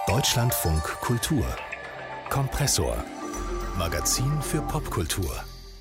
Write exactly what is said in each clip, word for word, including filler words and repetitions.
Deutschlandfunk Kultur. Kompressor. Magazin für Popkultur.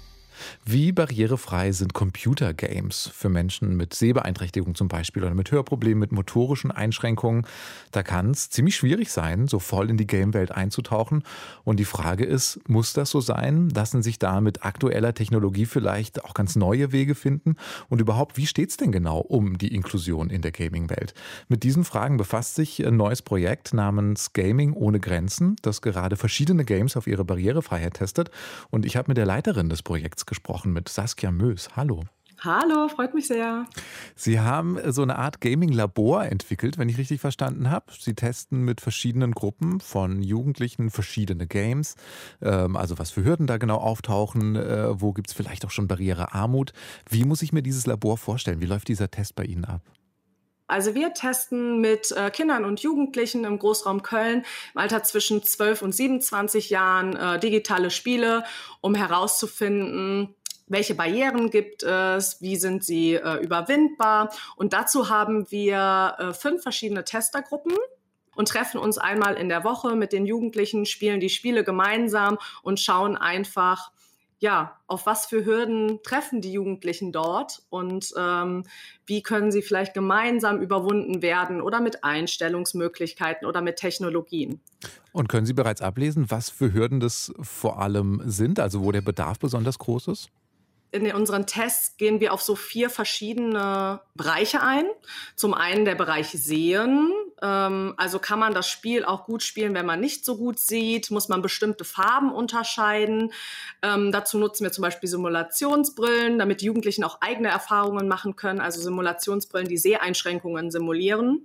Wie barrierefrei sind Computergames für Menschen mit Sehbeeinträchtigung zum Beispiel oder mit Hörproblemen, mit motorischen Einschränkungen? Da kann es ziemlich schwierig sein, so voll in die Gamewelt einzutauchen. Und die Frage ist, muss das so sein? Lassen sich da mit aktueller Technologie vielleicht auch ganz neue Wege finden? Und überhaupt, wie steht es denn genau um die Inklusion in der Gaming-Welt? Mit diesen Fragen befasst sich ein neues Projekt namens Gaming ohne Grenzen, das gerade verschiedene Games auf ihre Barrierefreiheit testet. Und ich habe mit der Leiterin des Projekts gesprochen, mit Saskia Mös. Hallo. Hallo, freut mich sehr. Sie haben so eine Art Gaming-Labor entwickelt, wenn ich richtig verstanden habe. Sie testen mit verschiedenen Gruppen von Jugendlichen verschiedene Games. Ähm, also was für Hürden da genau auftauchen, äh, wo gibt es vielleicht auch schon Barrierearmut. Wie muss ich mir dieses Labor vorstellen? Wie läuft dieser Test bei Ihnen ab? Also wir testen mit äh, Kindern und Jugendlichen im Großraum Köln im Alter zwischen zwölf und siebenundzwanzig Jahren äh, digitale Spiele, um herauszufinden, welche Barrieren gibt es, wie sind sie äh, überwindbar. Und dazu haben wir äh, fünf verschiedene Testergruppen und treffen uns einmal in der Woche mit den Jugendlichen, spielen die Spiele gemeinsam und schauen einfach, ja, auf was für Hürden treffen die Jugendlichen dort und ähm, wie können sie vielleicht gemeinsam überwunden werden oder mit Einstellungsmöglichkeiten oder mit Technologien. Und können Sie bereits ablesen, was für Hürden das vor allem sind, also wo der Bedarf besonders groß ist? In unseren Tests gehen wir auf so vier verschiedene Bereiche ein. Zum einen der Bereich Sehen. Ähm, also kann man das Spiel auch gut spielen, wenn man nicht so gut sieht? Muss man bestimmte Farben unterscheiden? Ähm, dazu nutzen wir zum Beispiel Simulationsbrillen, damit die Jugendlichen auch eigene Erfahrungen machen können. Also Simulationsbrillen, die Seheinschränkungen simulieren.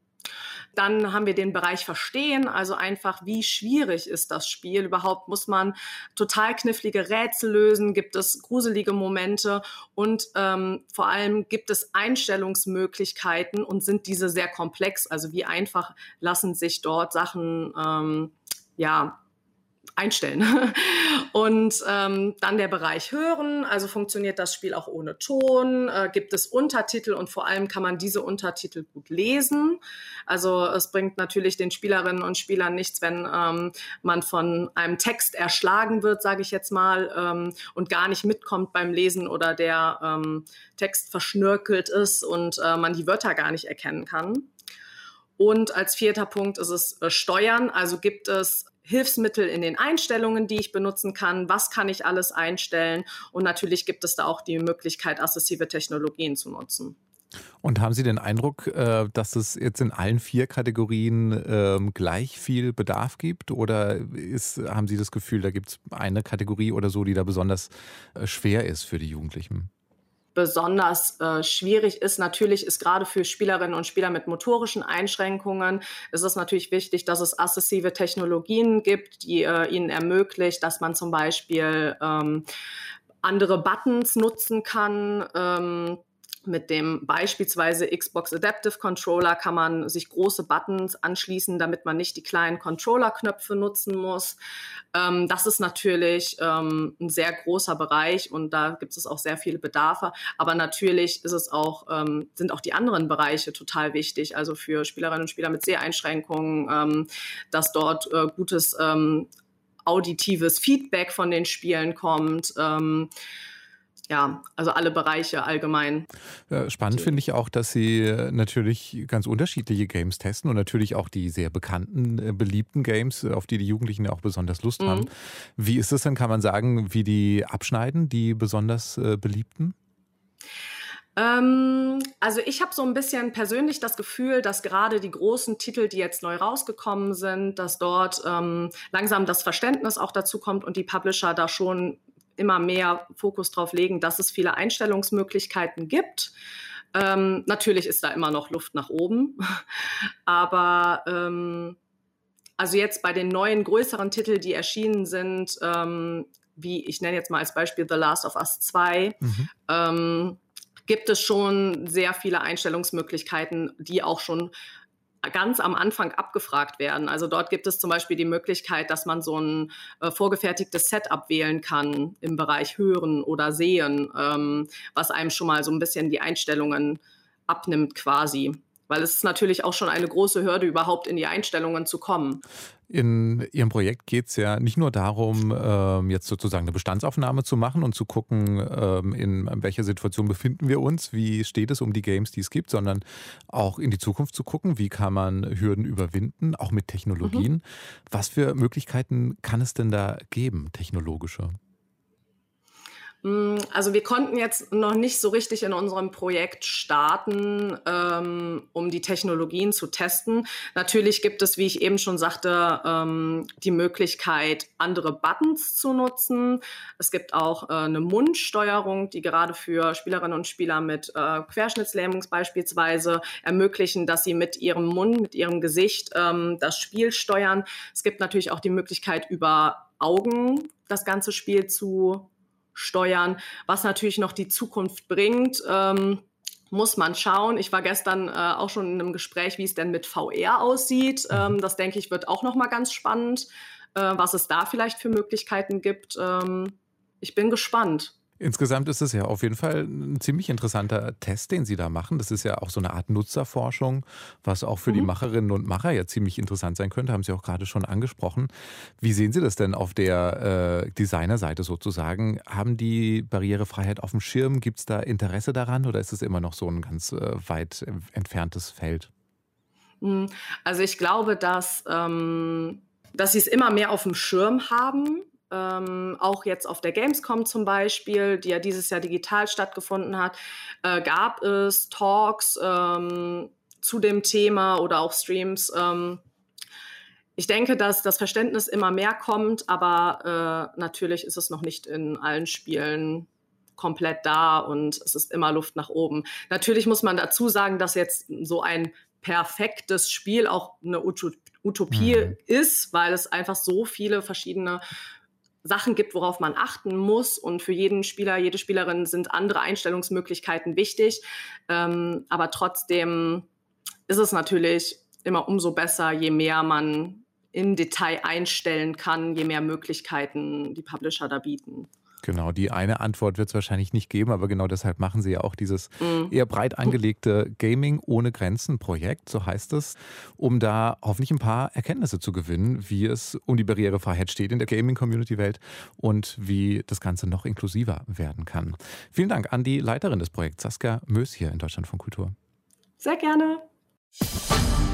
Dann haben wir den Bereich Verstehen, also einfach, wie schwierig ist das Spiel überhaupt? Muss man total knifflige Rätsel lösen? Gibt es gruselige Momente? Und ähm, vor allem gibt es Einstellungsmöglichkeiten und sind diese sehr komplex? Also wie einfach lassen sich dort Sachen ähm, ja einstellen. Und ähm, dann der Bereich Hören, also funktioniert das Spiel auch ohne Ton, äh, gibt es Untertitel und vor allem kann man diese Untertitel gut lesen. Also es bringt natürlich den Spielerinnen und Spielern nichts, wenn ähm, man von einem Text erschlagen wird, sage ich jetzt mal, ähm, und gar nicht mitkommt beim Lesen oder der ähm, Text verschnörkelt ist und äh, man die Wörter gar nicht erkennen kann. Und als vierter Punkt ist es äh, Steuern, also gibt es Hilfsmittel in den Einstellungen, die ich benutzen kann. Was kann ich alles einstellen? Und natürlich gibt es da auch die Möglichkeit, assistive Technologien zu nutzen. Und haben Sie den Eindruck, dass es jetzt in allen vier Kategorien gleich viel Bedarf gibt? Oder ist, haben Sie das Gefühl, da gibt es eine Kategorie oder so, die da besonders schwer ist für die Jugendlichen? Besonders äh, schwierig ist natürlich, ist gerade für Spielerinnen und Spieler mit motorischen Einschränkungen, ist es natürlich wichtig, dass es assistive Technologien gibt, die äh, ihnen ermöglicht, dass man zum Beispiel ähm, andere Buttons nutzen kann. Ähm, Mit dem beispielsweise Xbox Adaptive Controller kann man sich große Buttons anschließen, damit man nicht die kleinen Controller-Knöpfe nutzen muss. Ähm, das ist natürlich ähm, ein sehr großer Bereich und da gibt es auch sehr viele Bedarfe. Aber natürlich ist es auch, ähm, sind auch die anderen Bereiche total wichtig. Also für Spielerinnen und Spieler mit Seheinschränkungen, ähm, dass dort äh, gutes ähm, auditives Feedback von den Spielen kommt. Ähm, Ja, also alle Bereiche allgemein. Spannend finde ich auch, dass Sie natürlich ganz unterschiedliche Games testen und natürlich auch die sehr bekannten, beliebten Games, auf die die Jugendlichen ja auch besonders Lust mhm. haben. Wie ist es denn, kann man sagen, wie die abschneiden, die besonders beliebten? Ähm, also ich habe so ein bisschen persönlich das Gefühl, dass gerade die großen Titel, die jetzt neu rausgekommen sind, dass dort ähm, langsam das Verständnis auch dazu kommt und die Publisher da schon immer mehr Fokus drauf legen, dass es viele Einstellungsmöglichkeiten gibt. Ähm, natürlich ist da immer noch Luft nach oben, aber ähm, also jetzt bei den neuen, größeren Titeln, die erschienen sind, ähm, wie ich nenne jetzt mal als Beispiel The Last of Us zwei, mhm. ähm, gibt es schon sehr viele Einstellungsmöglichkeiten, die auch schon ganz am Anfang abgefragt werden. Also dort gibt es zum Beispiel die Möglichkeit, dass man so ein äh, vorgefertigtes Setup wählen kann im Bereich Hören oder Sehen, ähm, was einem schon mal so ein bisschen die Einstellungen abnimmt quasi. weil es ist natürlich auch schon eine große Hürde, überhaupt in die Einstellungen zu kommen. In Ihrem Projekt geht es ja nicht nur darum, ähm, jetzt sozusagen eine Bestandsaufnahme zu machen und zu gucken, ähm, in welcher Situation befinden wir uns, wie steht es um die Games, die es gibt, sondern auch in die Zukunft zu gucken, wie kann man Hürden überwinden, auch mit Technologien. Mhm. Was für Möglichkeiten kann es denn da geben, technologische? Also wir konnten jetzt noch nicht so richtig in unserem Projekt starten, ähm, um die Technologien zu testen. Natürlich gibt es, wie ich eben schon sagte, ähm, die Möglichkeit, andere Buttons zu nutzen. Es gibt auch äh, eine Mundsteuerung, die gerade für Spielerinnen und Spieler mit äh, Querschnittslähmung beispielsweise ermöglichen, dass sie mit ihrem Mund, mit ihrem Gesicht ähm, das Spiel steuern. Es gibt natürlich auch die Möglichkeit, über Augen das ganze Spiel zu steuern, was natürlich noch die Zukunft bringt, ähm, muss man schauen. Ich war gestern äh, auch schon in einem Gespräch, wie es denn mit V R aussieht. Ähm, das, denke ich, wird auch noch mal ganz spannend, äh, was es da vielleicht für Möglichkeiten gibt. Ähm, ich bin gespannt. Insgesamt ist es ja auf jeden Fall ein ziemlich interessanter Test, den Sie da machen. Das ist ja auch so eine Art Nutzerforschung, was auch für mhm. die Macherinnen und Macher ja ziemlich interessant sein könnte, haben Sie auch gerade schon angesprochen. Wie sehen Sie das denn auf der äh, Designerseite sozusagen? Haben die Barrierefreiheit auf dem Schirm? Gibt es da Interesse daran oder ist es immer noch so ein ganz äh, weit entferntes Feld? Also ich glaube, dass, ähm, dass Sie es immer mehr auf dem Schirm haben. Ähm, auch jetzt auf der Gamescom zum Beispiel, die ja dieses Jahr digital stattgefunden hat, äh, gab es Talks ähm, zu dem Thema oder auch Streams. Ähm, ich denke, dass das Verständnis immer mehr kommt, aber äh, natürlich ist es noch nicht in allen Spielen komplett da und es ist immer Luft nach oben. Natürlich muss man dazu sagen, dass jetzt so ein perfektes Spiel auch eine Utopie mhm. ist, weil es einfach so viele verschiedene Sachen gibt, worauf man achten muss. Und für jeden Spieler, jede Spielerin sind andere Einstellungsmöglichkeiten wichtig. Ähm, aber trotzdem ist es natürlich immer umso besser, je mehr man im Detail einstellen kann, je mehr Möglichkeiten die Publisher da bieten. Genau, die eine Antwort wird es wahrscheinlich nicht geben, aber genau deshalb machen Sie ja auch dieses mm. eher breit angelegte Gaming ohne Grenzen Projekt, so heißt es, um da hoffentlich ein paar Erkenntnisse zu gewinnen, wie es um die Barrierefreiheit steht in der Gaming-Community-Welt und wie das Ganze noch inklusiver werden kann. Vielen Dank an die Leiterin des Projekts, Saskia Mös hier in Deutschlandfunk Kultur. Sehr gerne.